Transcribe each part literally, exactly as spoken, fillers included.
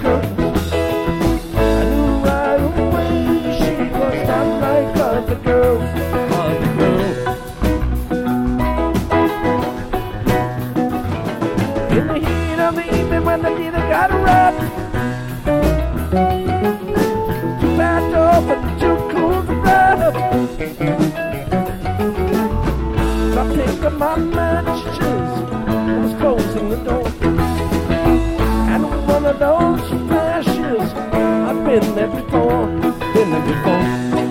curtains. I knew right away she was not like other girls, other girls. In the heat of the evening when the leader got a run, too bad door but too cool to run. So I picked up my matches, was closing the door, and with one of those flashes, I've been there before, been there before.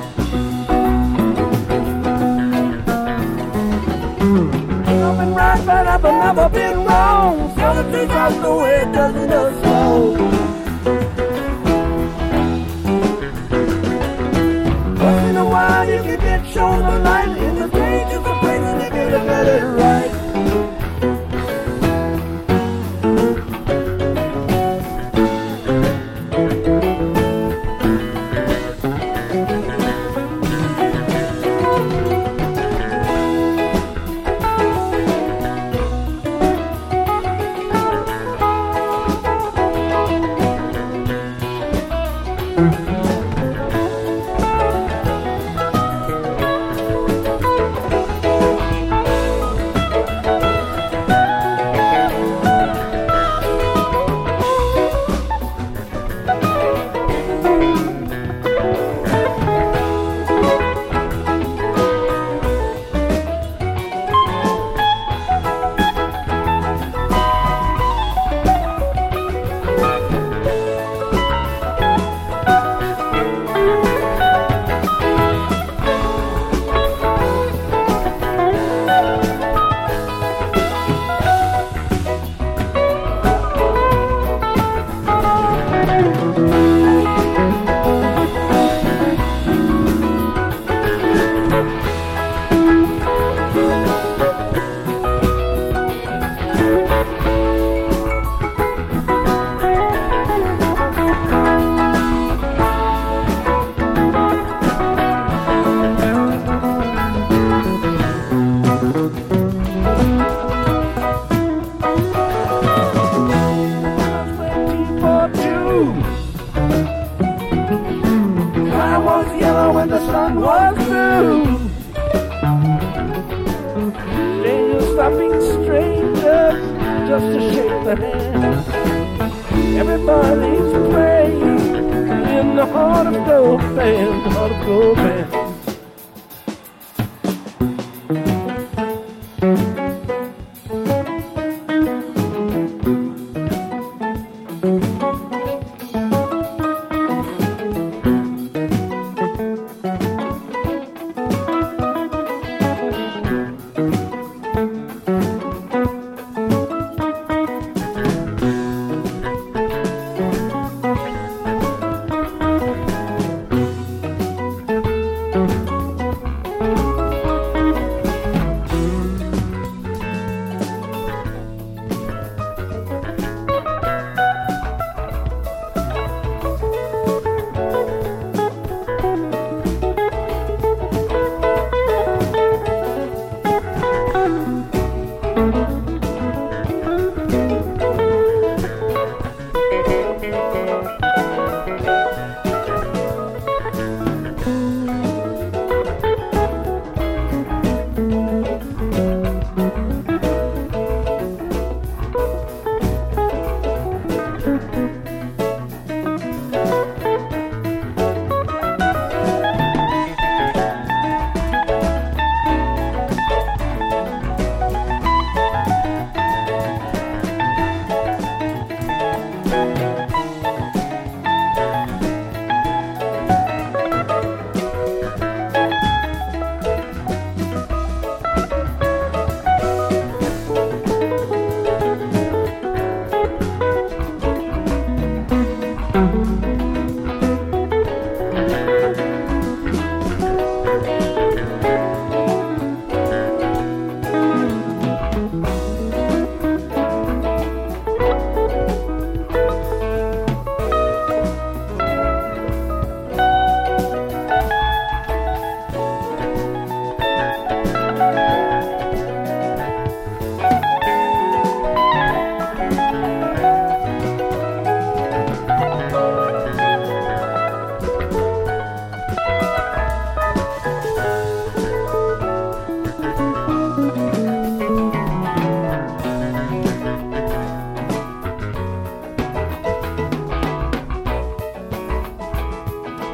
I've been right, but I've never been wrong. So the things I know it doesn't go slow. Once in a while you can get shown the light in the pages of places they get it better right.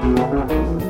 Thank you.